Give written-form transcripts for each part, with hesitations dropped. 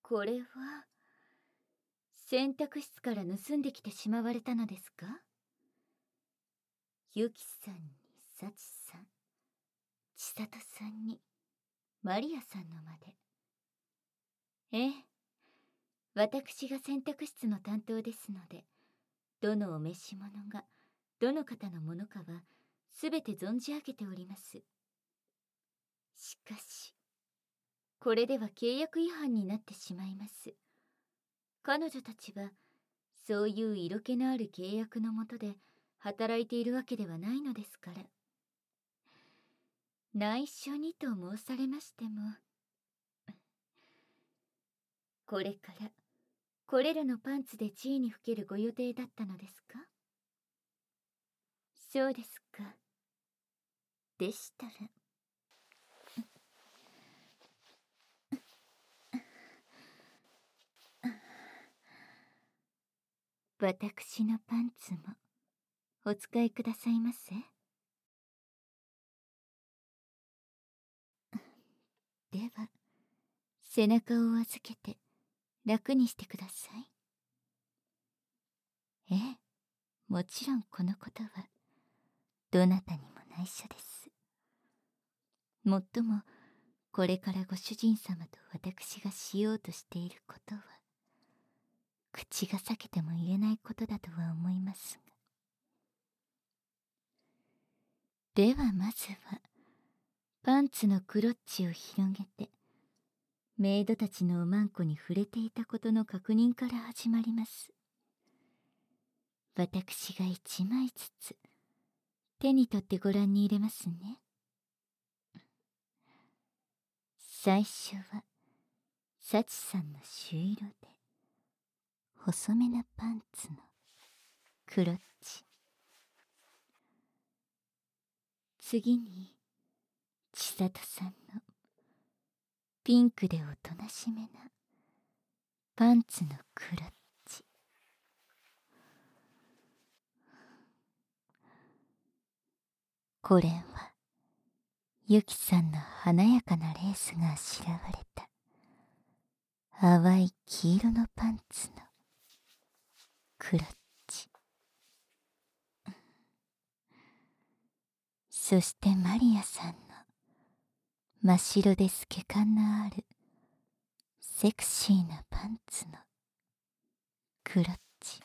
これは洗濯室から盗んできてしまわれたのですか？ユキさんにサチさん、千里さんにマリアさんのまで。ええ、私が洗濯室の担当ですので、どのお召し物がどの方のものかはすべて存じ上げております。しかしこれでは契約違反になってしまいます。彼女たちはそういう色気のある契約のもとで働いているわけではないのですから。内緒にと申されましても、これからこれらのパンツで地位にふけるご予定だったのですか？そうですか。でしたら私のパンツもお使いくださいませ。では背中を預けて楽にしてください。ええ、もちろんこのことはどなたにも内緒です。もっともこれからご主人様と私がしようとしていることは口が裂けても言えないことだとは思いますが。ではまずはパンツのクロッチを広げてメイドたちのおまんこに触れていたことの確認から始まります。私が一枚ずつ手に取ってご覧に入れますね。最初はサチさんの朱色で細めなパンツのクロッチ。次に千里さんのピンクでおとなしめなパンツのクロッチ。これはユキさんの華やかなレースがあしらわれた淡い黄色のパンツのクロッチ。そしてマリアさんの真っ白で透け感のあるセクシーなパンツのクロッチ。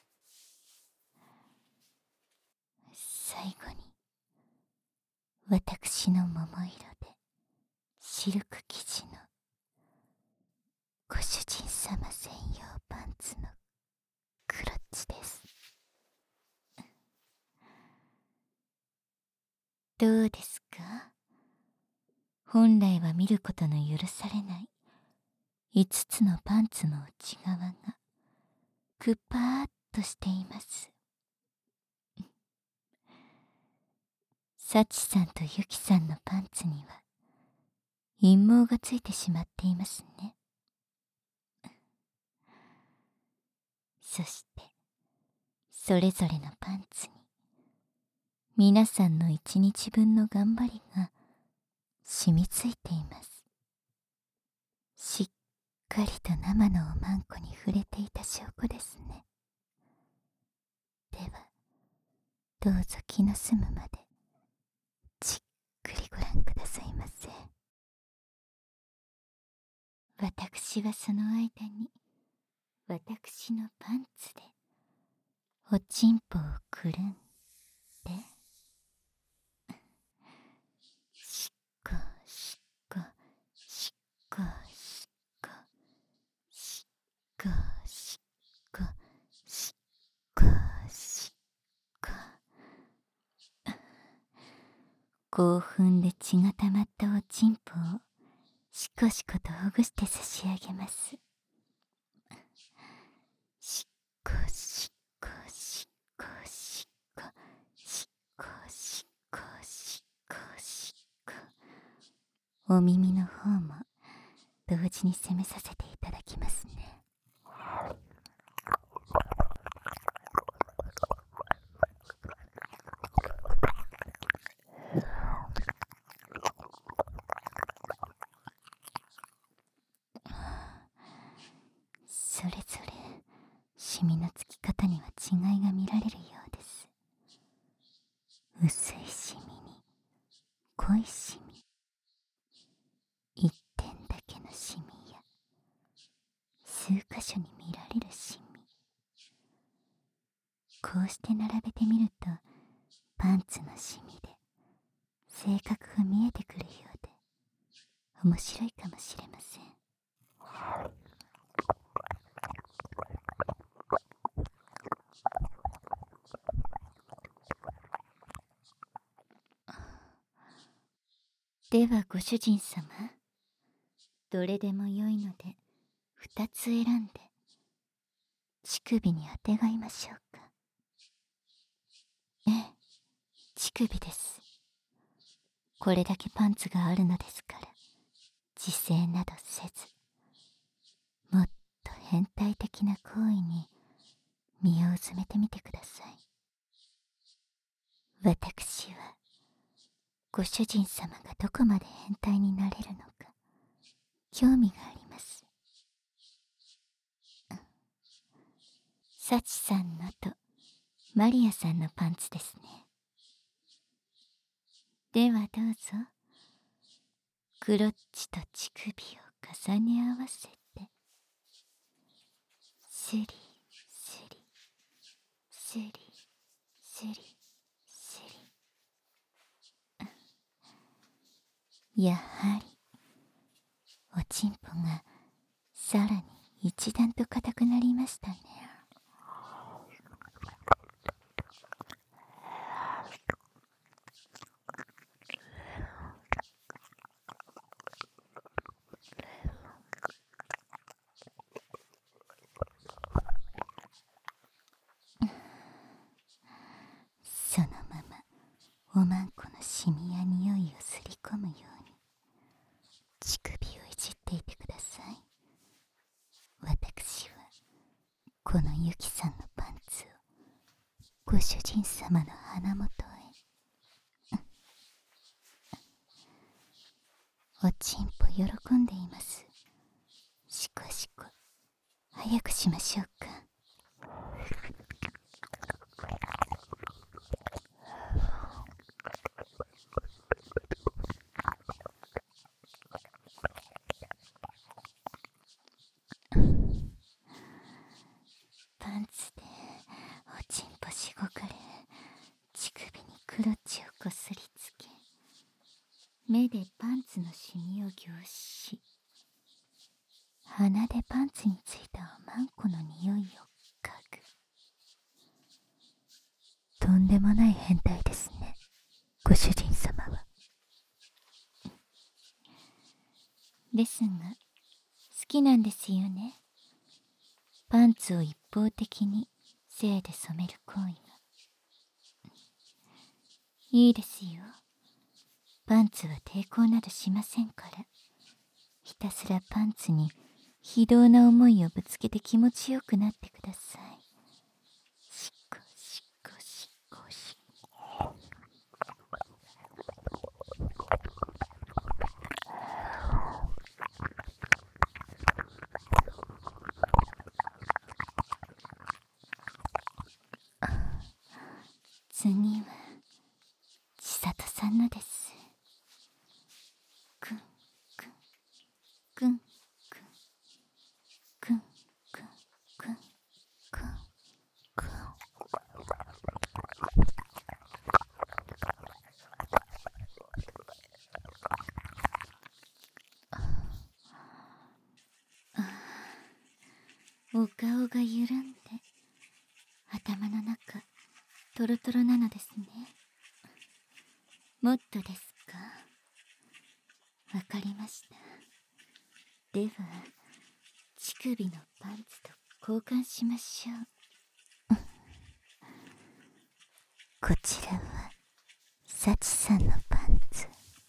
最後に私の桃色でシルク生地のご主人様専用パンツのクロッチです。どうですか？本来は見ることの許されない5つのパンツの内側がくっぱーっとしています。サチさんとユキさんのパンツには陰毛がついてしまっていますね。そしてそれぞれのパンツに皆さんの1日分の頑張りが染みついています。しっかりと生のおまんこに触れていた証拠ですね。ではどうぞ気の済むまでじっくりご覧くださいませ。私はその間に私のパンツでおちんぽをくるんでしっこしっこしっこしっこしっこしっこしっこしっこ。興奮で血がたまったおちんぽをしこしことほぐして差し上げます。しっこしっこしっこしっこしっこしっこしっこしっこ。お耳の方も同時に攻めさせていただきますね。 数箇所に見られるシミ。こうして並べてみるとパンツのシミで性格が見えてくるようで面白いかもしれません。ではご主人様、どれでもよいので2つ選んで乳首にあてがいましょうか。ええ、乳首です。これだけパンツがあるのですから自制などせず、もっと変態的な行為に身をうずめてみてください。私はご主人様がどこまで変態になれるのか興味があります。サチさんのとマリアさんのパンツですね。ではどうぞ、クロッチと乳首を重ね合わせてスリスリスリスリスリ。やはりおちんぽがさらに一段と硬くなりましたね。そのままおまんこのシミや匂いをすり込むように乳首をいじっていてください。私はこのユキさんのパンツをご主人様の鼻元へ。おちんぽ喜んでいます。しこしこ早くしましょうか。パンツでおちんぽしごかれ、乳首にクロッチをこすりつけ、目でパンツのシミを凝視し、鼻でパンツについたおまんこの匂いを嗅ぐ。とんでもない変態ですね、ご主人様は。ですが好きなんですよね、パンツを一方的に性で染める行為が。いいですよ、パンツは抵抗などしませんから。ひたすらパンツに非道な思いをぶつけて気持ちよくなってください。しこしこしこしこ。次は千里さんのです。くんくんくんくんくんくんくんくんくん。お顔が緩んで頭の中トロトロなのですね。もっとですか。わかりました。では乳首のパンツと交換しましょう。こちらはサチさんのパンツ。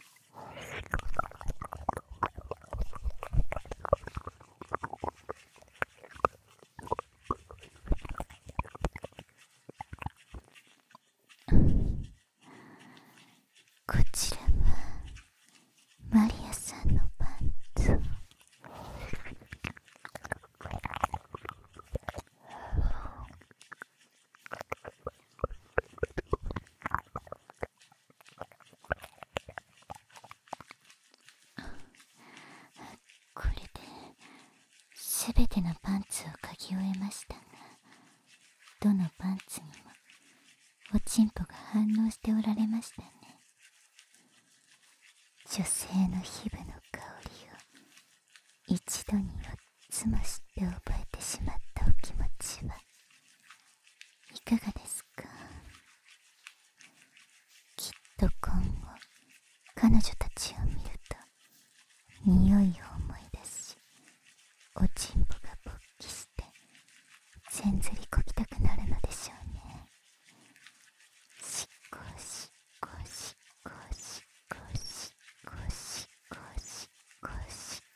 こちらはマリアさんのパンツ。 すべてのパンツを嗅ぎ終えましたが、どのパンツにもおちんぽが反応しておられましたね。女性の皮膚の香りを一度に4つも知って覚えてしまったお気持ちはいかがですか？きっと今後彼女たちを見ると匂いを思い出し、おちんぽが勃起して全ずりこきたくなるのでしょうね。しっこしっこしっこしっこしっこしっこしっこしっ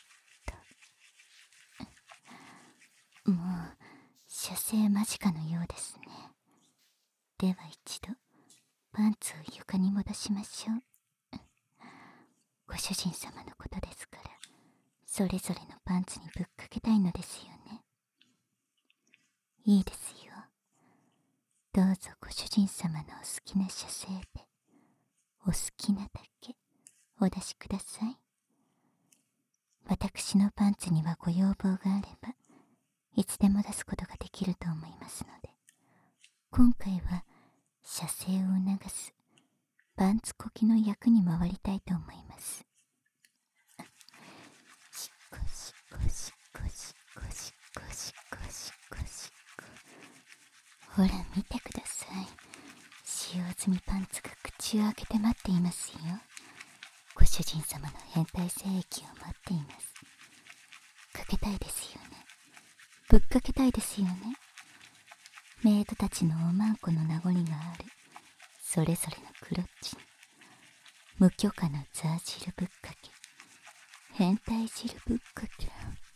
こともう射精間近のようですね。では一度パンツを床に戻しましょう。ご主人様のことですから、それぞれのパンツにぶっかけたいのですよね。いいですよ。どうぞご主人様のお好きな射精でお好きなだけお出しください。私のパンツにはご要望があればいつでも出すことができると思いますので、今回は射精を促すパンツこきの役に回りたいと思います。しっこしっこしっこしっこしっこしっこしっこしっこ。ほら見てください。使用済みパンツが口を開けて待っていますよ。ご主人様の変態精液を待っています。かけたいですよね。ぶっかけたいですよね。メイドたちのおまんこの名残があるそれぞれのクロッチに無許可のザー汁ぶっかけ、変態汁ぶっかけ。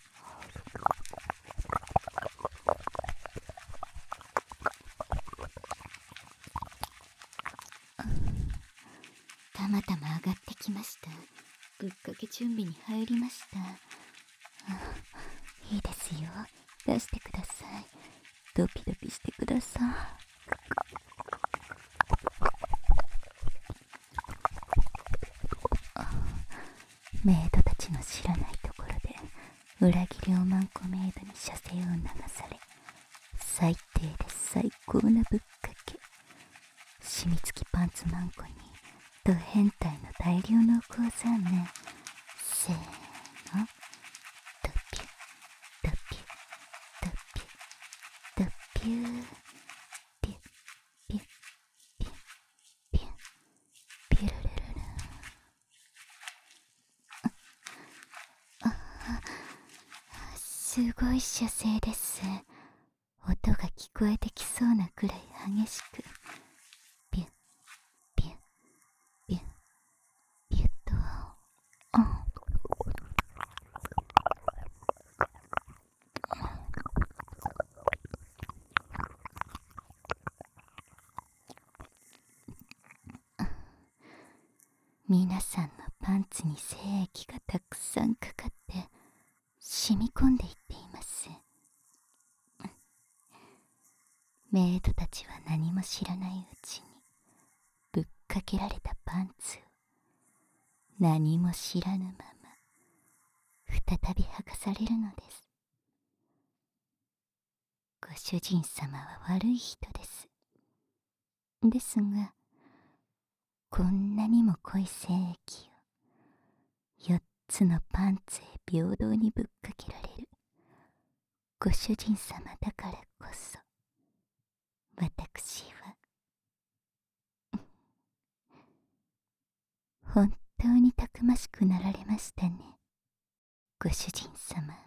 たまたま上がってきました。ぶっかけ準備に入りました。いいですよ。出してください。ドピドピしてください。メイドたちの知らないところで裏切りおまんこメイドに射精を流され、最低で最高なぶっかけ、染み付きパンツマンコにド変態の大量の鉱山ね。せーの、ドピュドピュドピュドピュー、ピュピュピュピュピュルルルル。すごい射精です。音が聞こえてきそうなくらい激しく、ピュピュピュピュッと。皆さんのパンツに精液がたくさんかかって染み込んでいっています。メイドたちは何も知らないうちにぶっかけられたパンツを何も知らぬまま再び剥がされるのです。ご主人様は悪い人です。ですが、こんなにも濃い精液を4つのパンツへ平等にぶっかけられるご主人様だからこそ、私は本当にたくましくなられましたね、ご主人様。